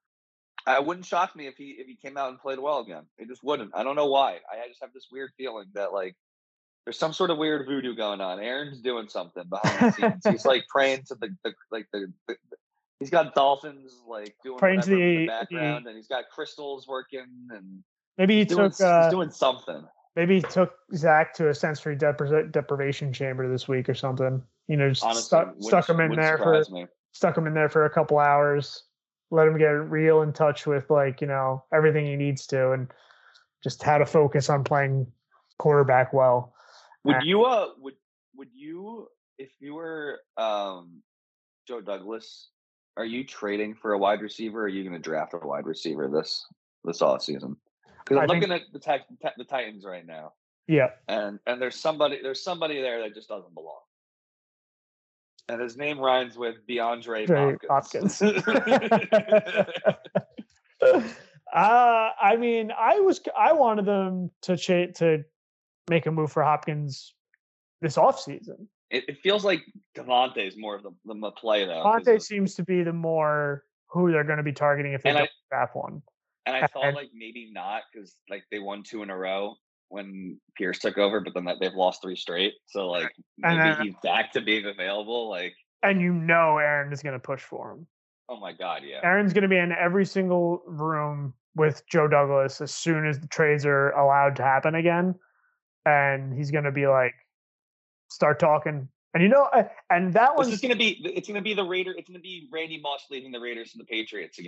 I wouldn't shock me if he if he came out and played well again. It just wouldn't. I don't know why. I just have this weird feeling that like there's some sort of weird voodoo going on. Aaron's doing something behind the scenes. He's like praying to the, the like the, the he's got dolphins like doing praying to the, in the background, the, and he's got crystals working, and maybe he he's took doing, uh, he's doing something. Maybe he took Zach to a sensory depri- deprivation chamber this week or something. You know, just Honestly, stuck stuck him in there for me. stuck him in there for a couple hours. Let him get real in touch with like, you know, everything he needs to and just how to focus on playing quarterback well. Would and, you uh would would you if you were um Joe Douglas, are you trading for a wide receiver or are you gonna draft a wide receiver this this off season? Because I'm I looking think, at the, t- the Titans right now. Yeah. And and there's somebody there's somebody there that just doesn't belong. And his name rhymes with DeAndre Hopkins. uh, I mean, I was I wanted them to cha- to make a move for Hopkins this offseason. It, it feels like Devontae is more of the, the play though. Devontae seems to be the more who they're going to be targeting if they don't draft one. And I thought and, like maybe not because like they won two in a row when Pierce took over, but then that they've lost three straight. So like maybe then, he's back to being available. Like, and you know, Aaron is going to push for him. Oh my God, yeah. Aaron's going to be in every single room with Joe Douglas as soon as the trades are allowed to happen again, and he's going to be like, start talking. And you know, and that was was just going to be. It's going to be the Raider. It's going to be Randy Moss leading the Raiders to the Patriots again.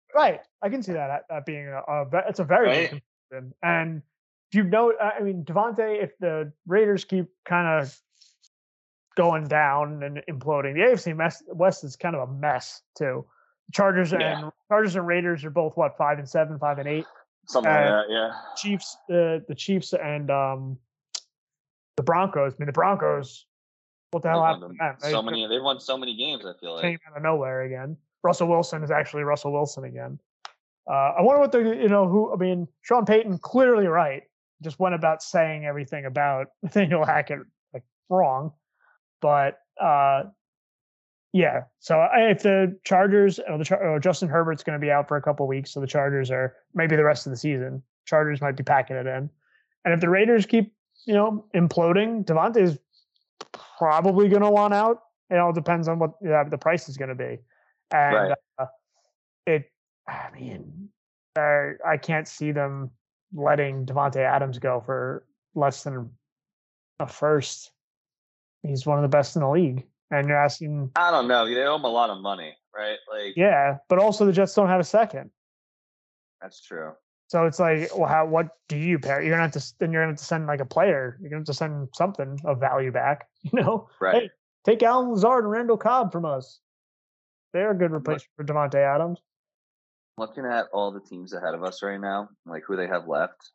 Right. I can see that that being a, a ve- it's a very Right? good comparison. And do you know? I mean, Devontae, if the Raiders keep kind of going down and imploding, the A F C mess, West is kind of a mess too. Chargers Yeah. and Chargers and Raiders are both what five and seven, five and eight. Something And like that, yeah. Chiefs, uh, the Chiefs and um, the Broncos. I mean, the Broncos. What the They've hell won happened to them them? They so many they've won so many games, I feel like. came out of nowhere again. Russell Wilson is actually Russell Wilson again. Uh, I wonder what the you know who I mean. Sean Payton clearly right. Just went about saying everything about Nathaniel Hackett like wrong, but uh, yeah. So I- if the Chargers, oh, the Char- oh, Justin Herbert's going to be out for a couple of weeks, so the Chargers are maybe the rest of the season. Chargers might be packing it in, and if the Raiders keep you know imploding, Devontae's probably going to want out. It all depends on what yeah, the price is going to be, and Right. uh, it. I mean, uh, I can't see them letting Devontae Adams go for less than a first. He's one of the best in the league, and you're asking, I don't know. They owe him a lot of money, right? Like yeah, but also the Jets don't have a second, that's true. so it's like, well, how? What do you pair? You're gonna have to then you're gonna have to send like a player. You're gonna have to send something of value back. You know, Right. Hey, take Alan Lazard and Randall Cobb from us. They're a good replacement for Devontae Adams. Looking at all the teams ahead of us right now, like who they have left.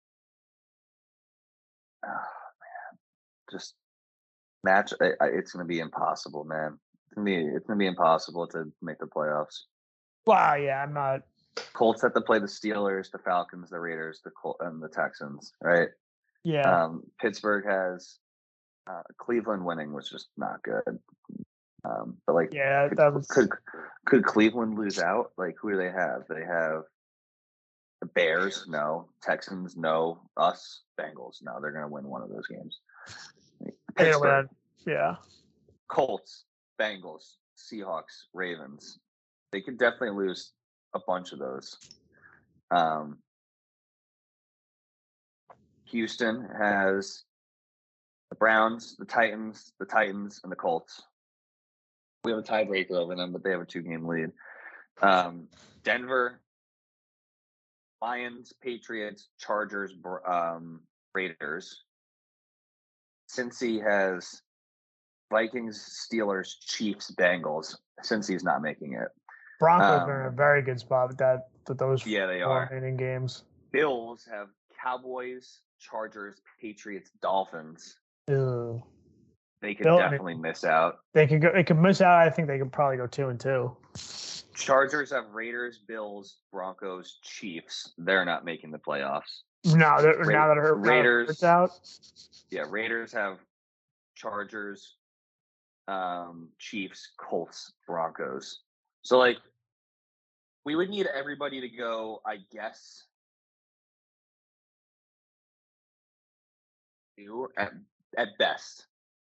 Oh, man. Just match I, I, it's going to be impossible, man. It's going to be it's going to be impossible to make the playoffs. Wow, yeah, I'm not. Colts have to play the Steelers, the Falcons, the Raiders, the Col- and the Texans, right? Yeah, Um, Pittsburgh has uh, Cleveland winning was just not good. Um, but like, yeah, could, that was. could could Cleveland lose out? Like, who do they have? They have the Bears, no. Texans, no. Us, Bengals, no. They're going to win one of those games. Pittsburgh, Yeah, Colts, Bengals, Seahawks, Ravens. They could definitely lose a bunch of those. Um, Houston has the Browns, the Titans, the Titans, and the Colts. We have a tiebreaker over them, but they have a two-game lead. Um, Denver, Lions, Patriots, Chargers, um, Raiders. Cincy has Vikings, Steelers, Chiefs, Bengals. Cincy's not making it. Broncos Um, are in a very good spot with that with those Yeah, they four are. remaining games. Bills have Cowboys, Chargers, Patriots, Dolphins. Ew. They could Bill- I mean- definitely miss out. They could go. They could miss out. I think they could probably go two and two. Chargers have Raiders, Bills, Broncos, Chiefs. They're not making the playoffs. Now that Ra- now that her Raiders- Herbert's out, Yeah, Raiders have Chargers, um, Chiefs, Colts, Broncos. So like, we would need everybody to go, I guess, two at at best.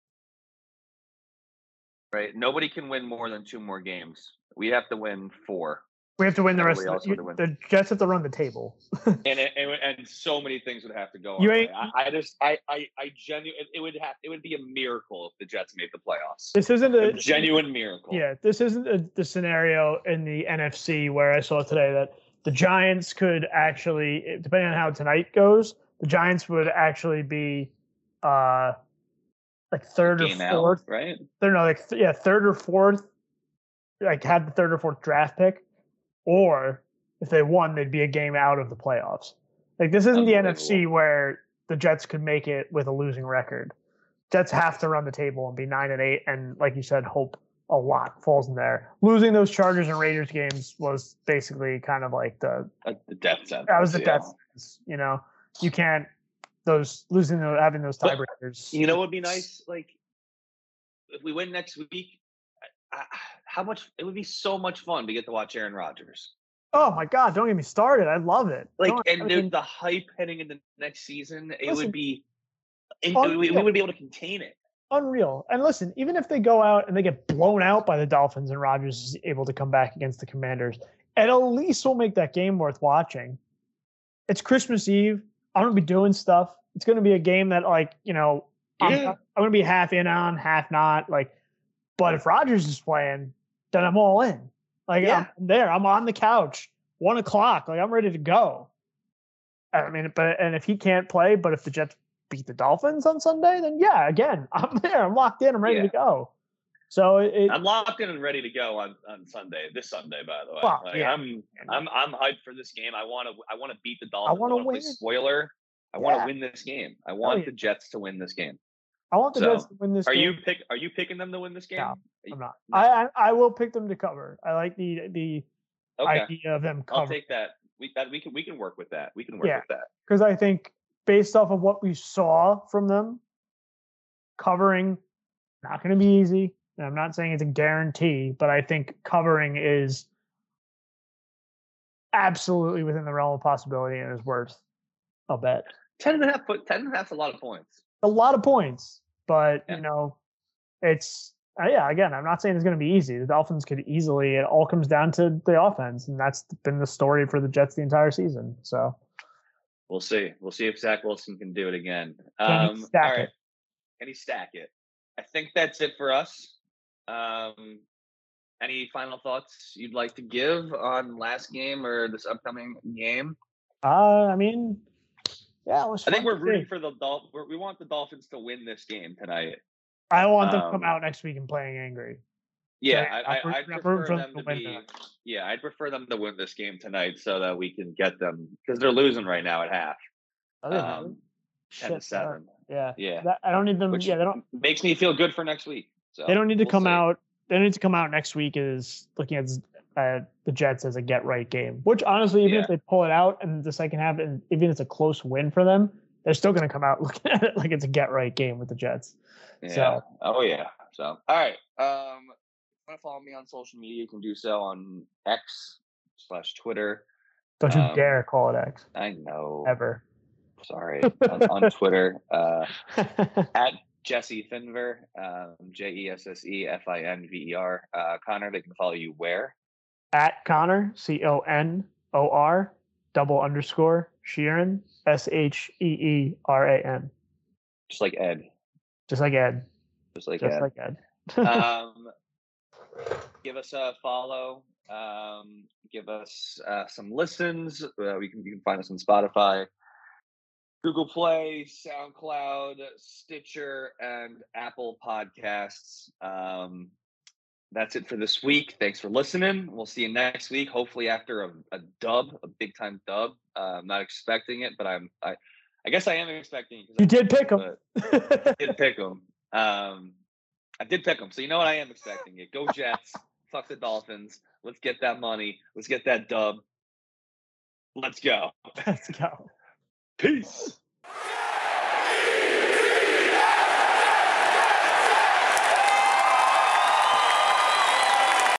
Right? Nobody can win more than two more games. We have to win four. we have to win the rest. Everybody Of else the, would you, win. the Jets have to run the table. And, it, and and so many things would have to go. You our ain't- way. I, I just I I, I genuinely it would have it would be a miracle if the Jets made the playoffs. This isn't A a genuine miracle. Yeah, this isn't a, the scenario in the N F C where I saw today that the Giants could actually, depending on how tonight goes, the Giants would actually be uh like third or Game out, fourth. right? They're no like th- yeah third or fourth, like had the third or fourth draft pick, or if they won, they'd be a game out of the playoffs. Like this isn't the N F C where the Jets could make it with a losing record. Jets have to run the table and be nine and eight, and like you said, hope a lot falls in there. Losing those Chargers and Raiders games was basically kind of like the Like the death sentence. that was the yeah. death sentence. You know, you can't those losing the, having those But, tiebreakers. You know what would be nice? Like, if we win next week, I, I, how much it would be so much fun to get to watch Aaron Rodgers. Oh my God! Don't get me started. I love it. Like, Don't- and I the, mean, the hype heading into next season, it Listen, would be. And unreal. we, we would be able to contain it. unreal. And listen, even if they go out and they get blown out by the Dolphins and Rodgers is able to come back against the Commanders, it at least will make that game worth watching. It's Christmas Eve. I'm gonna be doing stuff. It's gonna be a game that, like, you know, I'm, Yeah. I'm gonna be half in on, half not. Like, but if Rodgers is playing, then I'm all in. Like, Yeah. I'm there. I'm on the couch one o'clock. Like, I'm ready to go. I mean, but and if he can't play, but if the Jets beat the Dolphins on Sunday, then yeah, again, I'm there. I'm locked in. I'm ready Yeah. to go. So it, I'm locked in and ready to go on, on Sunday. This Sunday, by the way. Well, like, yeah. I'm I'm I'm hyped for this game. I want to I want to beat the Dolphins. I want to play win. Spoiler. I Yeah. want to win this game. I want yeah. the Jets to win this game. I want the So, Jets to win this Are game. you pick? Are you picking them to win this game? No, Are you- I'm not. no. I, I I will pick them to cover. I like the the Okay. idea of them I'll covering. take that. We that we can we can work with that. We can work Yeah. with that. Because I think based off of what we saw from them, covering not going to be easy. And I'm not saying it's a guarantee, but I think covering is absolutely within the realm of possibility and is worth a bet. Ten and a half foot. Ten and a half is a lot of points. A lot of points, but Yeah. you know, it's uh, yeah. Again, I'm not saying it's going to be easy. The Dolphins could easily. It all comes down to the offense, and that's been the story for the Jets the entire season. So We'll see. We'll see if Zach Wilson can do it again. Can he Um, stack all right. it? Can he stack it? I think that's it for us. Um, any final thoughts you'd like to give on last game or this upcoming game? uh, I mean, yeah, it was I think fun we're to rooting see. for the Dolphins. We want the Dolphins to win this game tonight. I want them to come um, out next week and playing angry. Yeah, Right. I, I'm I, rooting- I'd I'm prefer rooting for them them to to win be. tonight. Yeah, I'd prefer them to win this game tonight so that we can get them because they're losing right now at half, Oh, they um, do? ten to Shit, seven. Yeah, Yeah, That, I don't need them. which yeah, they don't. makes me feel good for next week. So They don't need to we'll come see. out. They don't need to come out next week is looking at uh, the Jets as a get right game. Which honestly, even Yeah. if they pull it out in the second half, and even if it's a close win for them, they're still going to come out looking at it like it's a get right game with the Jets. Yeah. So Oh yeah. So all right. Um, if you want to follow me on social media, you can do so on X slash Twitter. don't you Um, dare call it X I know. ever. Sorry. on, on Twitter, uh, at Jesse Finver, um, J E S S E F I N V E R. Uh, Connor, they can follow you where? At Connor, C O N O R, double underscore, Sheeran, S H E E R A N. Just like Ed. Just like Ed. Just like Just Ed. like Ed. um, give us a follow. Um, give us uh, some listens. Uh, we can you can find us on Spotify, Google Play, SoundCloud, Stitcher, and Apple Podcasts. Um, that's it for this week. Thanks for listening. We'll see you next week. Hopefully after a, a dub, a big time dub. Uh, I'm not expecting it, but I'm. I, I guess I am expecting it. 'cause You I- did pick them. I did pick them. Um, I did pick them. So you know what? I am expecting it. Go Jets. Fuck the Dolphins. Let's get that money. Let's get that dub. Let's go. Let's go. Peace.